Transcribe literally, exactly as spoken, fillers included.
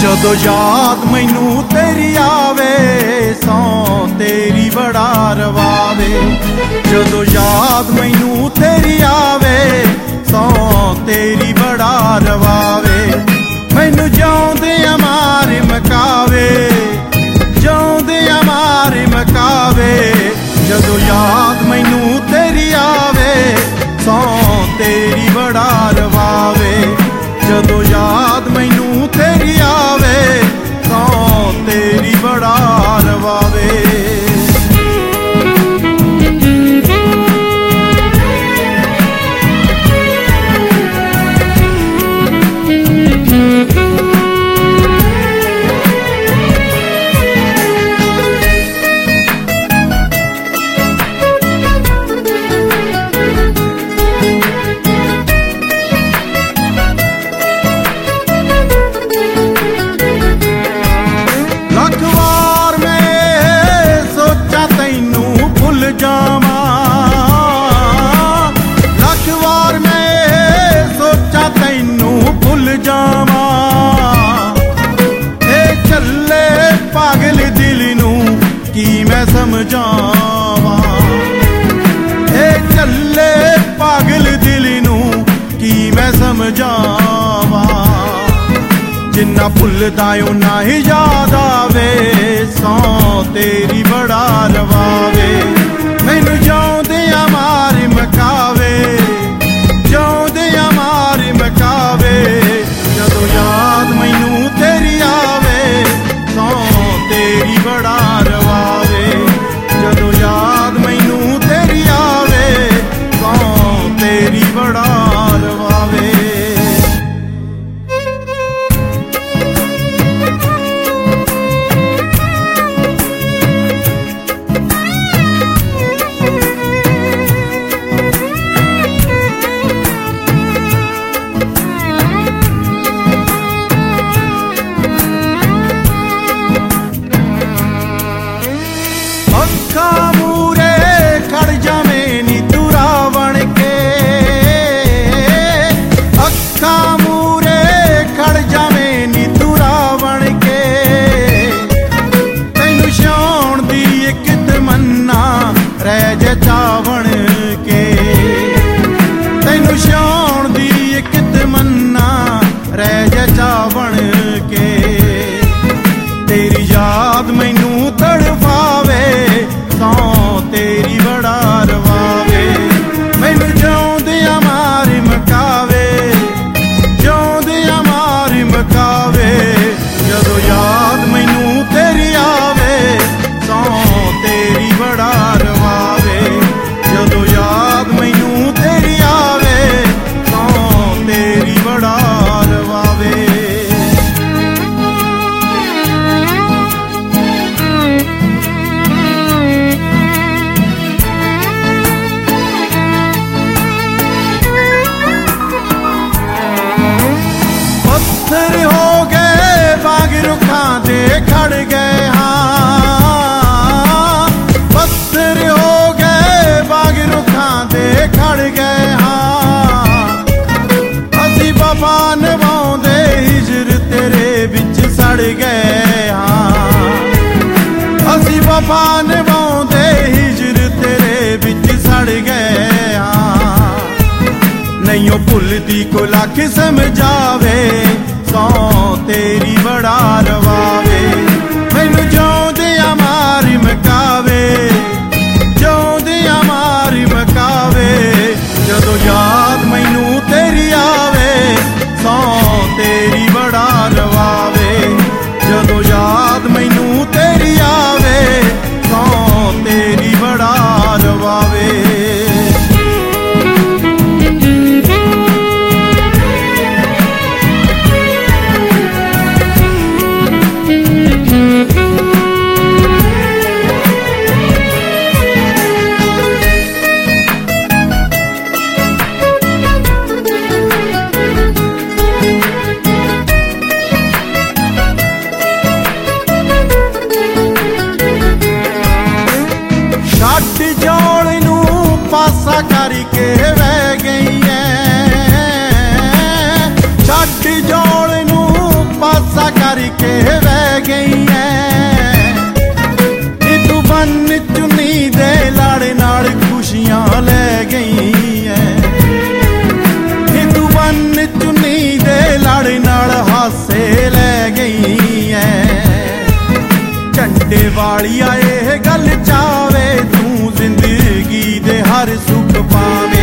ਜਦੋਂ ਯਾਦ ਮੈਨੂੰ ਤੇਰੀ ਆਵੇ ਸੌ ਤੇਰੀ ਬੜਾ ਰਵਾਵੇ। ਜਦੋਂ ਯਾਦ ਮੈਨੂੰ ਤੇਰੀ ਆਵੇ ਸੌ ਤੇਰੀ ਬੜਾ ਰਵਾਵੇ। ਮੈਨੂੰ ਜਿਉਂਦਿਆਂ ਮਾਰ ਮਕਾਵੇ, ਜਿਉਂਦਿਆਂ ਮਾਰ ਮਕਾਵੇ। ਜਦੋਂ ਯਾਦ ਮੈਨੂੰ ਤੇਰੀ ਆਵੇ ਸੌ ਤੇਰੀ ਬੜਾ ਰਵਾਵੇ। ਜਦੋਂ ਯਾਦ ਮੈਨੂੰ ਤੇਰੀ ਆਵੇ ਸੌ ਤੇਰੀ ਬੜਾ ਰਵਾਵੇ। ਪਾਗਲ ਦਿਲ ਨੂੰ ਕੀ ਮੈਂ ਸਮਝਾਵਾਂ, ਇਹ ਚੱਲੇ ਪਾਗਲ ਦਿਲ ਨੂੰ ਕੀ ਮੈਂ ਸਮਝਾਵਾਂ। ਜਿੰਨਾ ਭੁੱਲਦਾ ਓਨਾ ਹੀ ਯਾਦ ਆਵੇ ਸੌ ਤੇਰੀ ਬੜਾ ਰਵਾਵੇ। ਮੈਨੂੰ ਜਿਉਂਦਿਆਂ ਮਾਰ ਮਕਾਵੇ, ਜਿਉਂਦਿਆਂ ਮਾਰ ਮਕਾਵੇ। ਜਦੋਂ ਯਾਦ ਮੈਨੂੰ ਤੇਰੀ ਆਵੇ ਸੌ ਤੇਰੀ ਬੜਾ ਰਵਾਵੇ। ਜਦੋਂ ਯਾਦ ਮੈਨੂੰ ਤੇਰੀ ਆਵੇ ਸੌ ਤੇਰੀ ਬੜਾ ਰਵਾਵੇ। ਅੱਖਾਂ ਮੂਰੇ ਖੜ ਜਾਵੇਂ ਨੀ ਤੁਰਾ ਬਣ ਕੇ, ਅੱਖਾਂ ਮੂਰੇ ਖੜ ਜਾਵੇਂ ਨੀ ਤੁਰਾ ਬਣ ਕੇ। ਤੈਨੂੰ ਛਾਉਣ ਦੀ ਇੱਕ ਤਮੰਨਾ ਰਹਿ ਜੇ ਚਾਵਣ ਕੇ, ਤੈਨੂੰ ਛਾਉਣ ਦੀ ਇੱਕ ਤਮੰਨਾ ਰਹਿ ਜੇ ਚਾਵਣ ਕੇ। ਤੇਰੀ ਯਾਦ ਮੈਨੂੰ ਤੜਫਾਵੇ ਸੌ ਤੇਰੀ ਬੜਾ ਰਵਾਵੇ। ਮੈਨੂੰ ਜਿਉਂਦਿਆਂ ਮਾਰ ਮਕਾਵੇ, ਜਿਉਂਦਿਆਂ ਮਾਰ ਮਕਾਵੇ। ਜਦੋਂ ਯਾਦ ਮੈਨੂੰ ਤੇਰੀ ਆਵੇ ਸੌ ਤੇਰੀ ਬੜਾ ਰਵਾਵੇ। ਜਦੋਂ ਯਾਦ ਮੈਨੂੰ ਤੇਰੀ ਆਵੇ ਸੌ ਤੇਰੀ ਬੜਾ ਰਵਾਵੇ। ਪੱਥਰ ਹੋ ਗਏ ਬਾਗ ਰੁੱਖਾਂ ਤੇ ਖੜ ਗਏ ਹਾਂ, ਪੱਥਰ ਹੋ ਗਏ ਬਾਗ ਰੁੱਖਾਂ ਤੇ ਖੜ ਗਏ ਹਾਂ। ਅਸੀਂ ਵਫਾ ਨਿਭਾਉਂਦੇ ਹਿਜਰ ਤੇਰੇ ਵਿੱਚ ਸੜ ਗਏ ਹਾਂ। ਅਸੀਂ ਵਫਾ ਨਿਭਾਉਂਦੇ ਹਿਜਰ ਤੇਰੇ ਵਿੱਚ ਸੜ ਗਏ ਹਾਂ। ਨਹੀਂ ਉਹ ਭੁੱਲਦੀ ਕੋ ਲੱਖ ਸਮਝਾਵੇ ਸੌ ਤੇਰੀ ਬੜਾ ਰਵਾਵੇ। ਮੈਨੂੰ ਜਿਉਂਦਿਆਂ ਮਾਰ ਮਕਾਵੇ, ਜਿਉਂਦਿਆਂ ਮਾਰ ਮਕਾਵੇ। ਜਦੋਂ ਯਾਦ ਮੈਨੂੰ ਤੇਰੀ ਆਵੇ ਸੌ ਤੇਰੀ ਬੜਾ ਰਵਾਵੇ। ਜਦੋਂ ਯਾਦ ਮੈਨੂੰ ਤੇਰੀ ਆਵੇ ਸੌ ਤੇਰੀ ਬੜਾ ਰਵਾਵੇ। कालिया ये गल चावे तू जिंदगी दे हर सुख पावे।